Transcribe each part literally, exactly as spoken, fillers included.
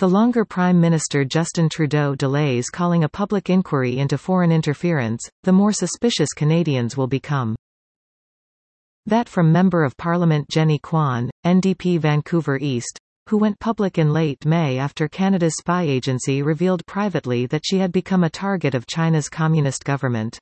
The longer Prime Minister Justin Trudeau delays calling a public inquiry into foreign interference, the more suspicious Canadians will become. That from Member of Parliament Jenny Kwan, N D P Vancouver East, who went public in late May after Canada's spy agency revealed privately that she had become a target of China's communist government.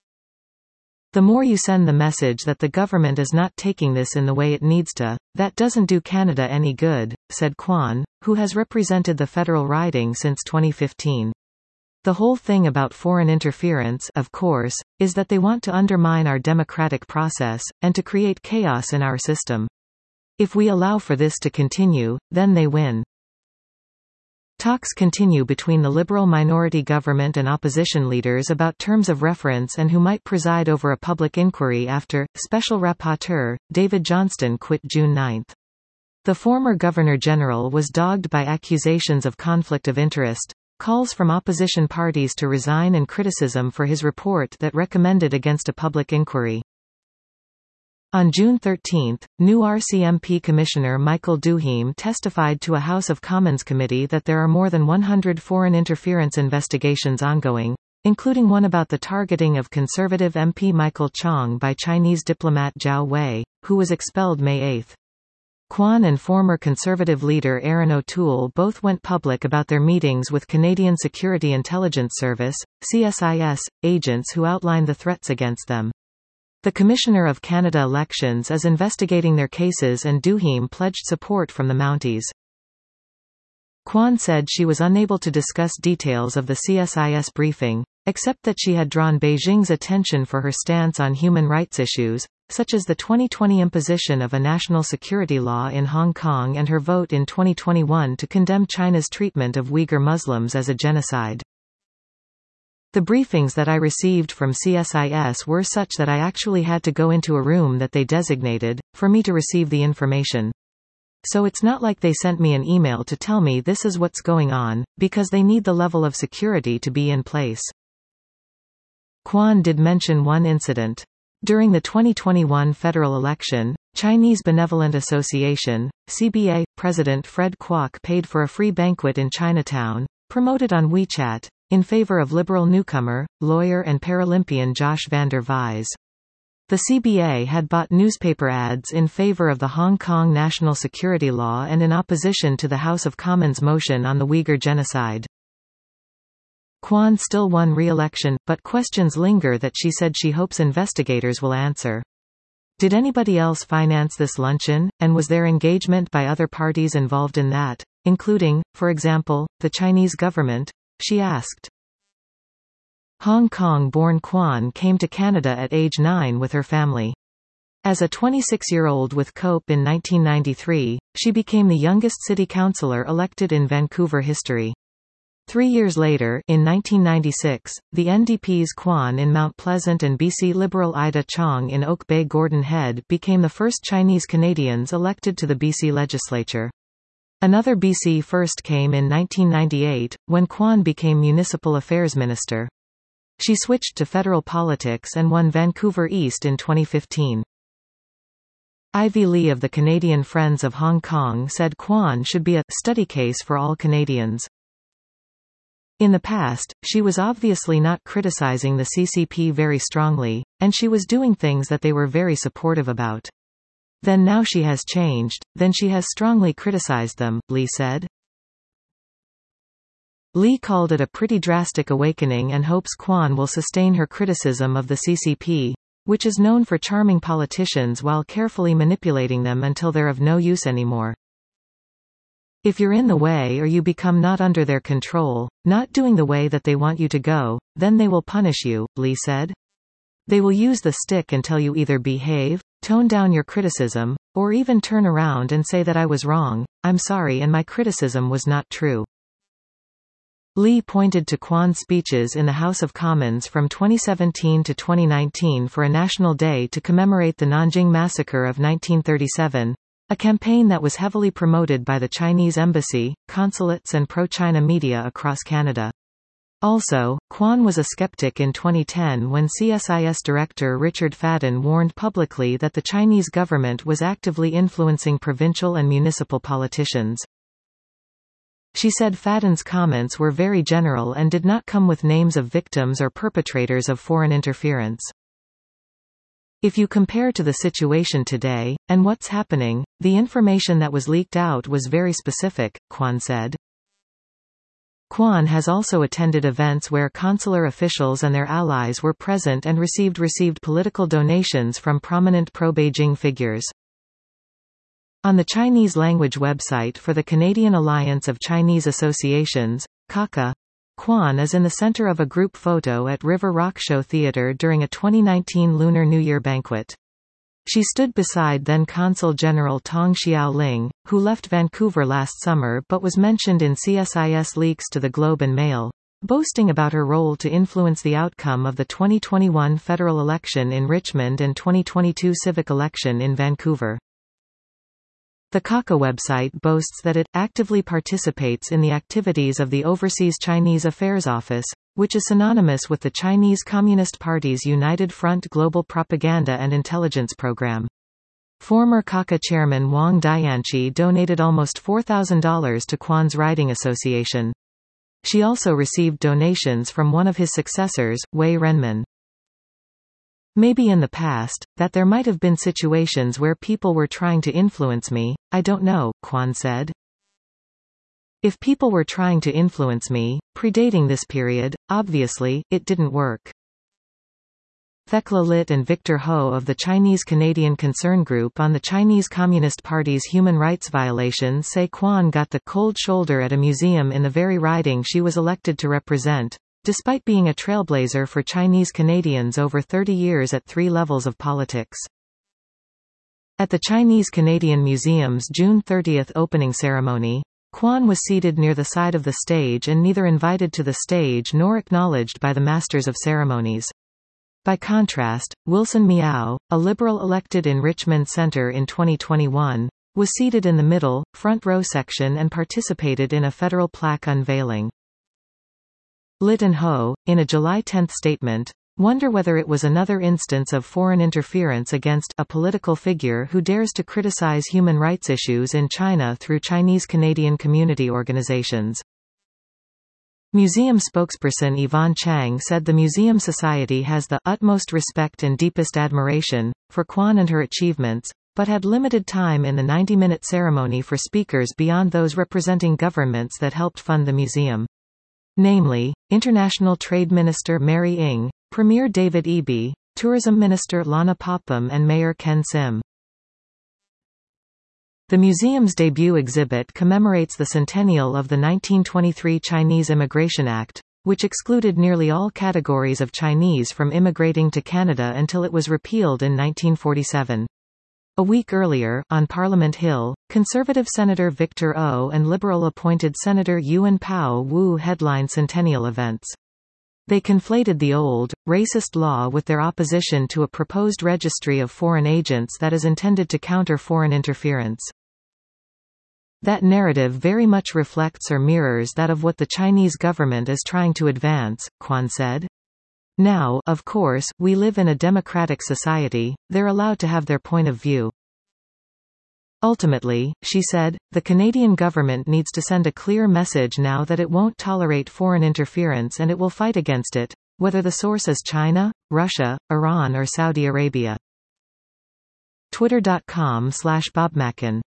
The more you send the message that the government is not taking this in the way it needs to, that doesn't do Canada any good, said Kwan, who has represented the federal riding since twenty fifteen. The whole thing about foreign interference, of course, is that they want to undermine our democratic process, and to create chaos in our system. If we allow for this to continue, then they win. Talks continue between the Liberal minority government and opposition leaders about terms of reference and who might preside over a public inquiry after Special Rapporteur David Johnston quit June ninth. The former Governor-General was dogged by accusations of conflict of interest, calls from opposition parties to resign and criticism for his report that recommended against a public inquiry. On June thirteenth, new R C M P Commissioner Michael Duhaime testified to a House of Commons committee that there are more than one hundred foreign interference investigations ongoing, including one about the targeting of Conservative M P Michael Chong by Chinese diplomat Zhao Wei, who was expelled May eighth. Kwan and former Conservative leader Erin O'Toole both went public about their meetings with Canadian Security Intelligence Service, C S I S, agents who outlined the threats against them. The Commissioner of Canada Elections is investigating their cases and Duhaime pledged support from the Mounties. Kwan said she was unable to discuss details of the C S I S briefing, except that she had drawn Beijing's attention for her stance on human rights issues, such as the twenty twenty imposition of a national security law in Hong Kong and her vote in twenty twenty-one to condemn China's treatment of Uyghur Muslims as a genocide. The briefings that I received from C S I S were such that I actually had to go into a room that they designated, for me to receive the information. So it's not like they sent me an email to tell me this is what's going on, because they need the level of security to be in place. Kwan did mention one incident. During the twenty twenty-one federal election, Chinese Benevolent Association, C B A, President Fred Kwok paid for a free banquet in Chinatown, promoted on WeChat, in favor of liberal newcomer, lawyer and Paralympian Josh van der Vise. The C B A had bought newspaper ads in favor of the Hong Kong national security law and in opposition to the House of Commons motion on the Uyghur genocide. Kwan still won re-election, but questions linger that she said she hopes investigators will answer. Did anybody else finance this luncheon, and was there engagement by other parties involved in that, including, for example, the Chinese government? She asked. Hong Kong-born Kwan came to Canada at age nine with her family. As a twenty-six-year-old with COPE in nineteen ninety-three, she became the youngest city councillor elected in Vancouver history. Three years later, in nineteen ninety-six, the N D P's Kwan in Mount Pleasant and B C Liberal Ida Chong in Oak Bay Gordon Head became the first Chinese Canadians elected to the B C legislature. Another B C first came in nineteen ninety-eight, when Kwan became Municipal Affairs Minister. She switched to federal politics and won Vancouver East in twenty fifteen. Ivy Lee of the Canadian Friends of Hong Kong said Kwan should be a study case for all Canadians. In the past, she was obviously not criticizing the C C P very strongly, and she was doing things that they were very supportive about. Then now she has changed, then she has strongly criticized them, Lee said. Lee called it a pretty drastic awakening and hopes Kwan will sustain her criticism of the C C P, which is known for charming politicians while carefully manipulating them until they're of no use anymore. If you're in the way or you become not under their control, not doing the way that they want you to go, then they will punish you, Lee said. They will use the stick until you either behave, tone down your criticism, or even turn around and say that I was wrong, I'm sorry and my criticism was not true. Lee pointed to Kwan's speeches in the House of Commons from twenty seventeen to twenty nineteen for a national day to commemorate the Nanjing Massacre of nineteen thirty-seven, a campaign that was heavily promoted by the Chinese embassy, consulates and pro-China media across Canada. Also, Kwan was a skeptic in twenty ten when C S I S Director Richard Fadden warned publicly that the Chinese government was actively influencing provincial and municipal politicians. She said Fadden's comments were very general and did not come with names of victims or perpetrators of foreign interference. If you compare to the situation today, and what's happening, the information that was leaked out was very specific, Kwan said. Kwan has also attended events where consular officials and their allies were present and received received political donations from prominent pro-Beijing figures. On the Chinese language website for the Canadian Alliance of Chinese Associations, C A C A, Kwan is in the center of a group photo at River Rock Show Theatre during a twenty nineteen Lunar New Year banquet. She stood beside then Consul General Tong Xiaoling, who left Vancouver last summer but was mentioned in C S I S leaks to the Globe and Mail, boasting about her role to influence the outcome of the twenty twenty-one federal election in Richmond and twenty twenty-two civic election in Vancouver. The C A C A website boasts that it actively participates in the activities of the Overseas Chinese Affairs Office, which is synonymous with the Chinese Communist Party's United Front Global Propaganda and Intelligence Program. Former C A C A chairman Wang Dianqi donated almost four thousand dollars to Kwan's Writing Association. She also received donations from one of his successors, Wei Renmin. Maybe in the past, that there might have been situations where people were trying to influence me, I don't know, Kwan said. If people were trying to influence me, predating this period, obviously, it didn't work. Thekla Lit and Victor Ho of the Chinese-Canadian Concern Group on the Chinese Communist Party's human rights violations say Kwan got the cold shoulder at a museum in the very riding she was elected to represent, despite being a trailblazer for Chinese Canadians over thirty years at three levels of politics. At the Chinese Canadian Museum's June thirtieth opening ceremony, Kwan was seated near the side of the stage and neither invited to the stage nor acknowledged by the masters of ceremonies. By contrast, Wilson Miao, a Liberal elected in Richmond Centre in twenty twenty-one, was seated in the middle, front row section and participated in a federal plaque unveiling. Lit and Ho, in a July tenth statement, wonder whether it was another instance of foreign interference against a political figure who dares to criticize human rights issues in China through Chinese Canadian community organizations. Museum spokesperson Yvonne Chang said the Museum Society has the utmost respect and deepest admiration for Kwan and her achievements, but had limited time in the ninety-minute ceremony for speakers beyond those representing governments that helped fund the museum. Namely, International Trade Minister Mary Ng, Premier David Eby, Tourism Minister Lana Popham and Mayor Ken Sim. The museum's debut exhibit commemorates the centennial of the nineteen twenty-three Chinese Immigration Act, which excluded nearly all categories of Chinese from immigrating to Canada until it was repealed in nineteen forty-seven. A week earlier, on Parliament Hill, Conservative Senator Victor O and Liberal-appointed Senator Yuan Pao Wu headlined centennial events. They conflated the old, racist law with their opposition to a proposed registry of foreign agents that is intended to counter foreign interference. That narrative very much reflects or mirrors that of what the Chinese government is trying to advance, Kwan said. Now, of course, we live in a democratic society, they're allowed to have their point of view. Ultimately, she said, the Canadian government needs to send a clear message now that it won't tolerate foreign interference and it will fight against it, whether the source is China, Russia, Iran or Saudi Arabia. Twitter dot com slash Bob Mackin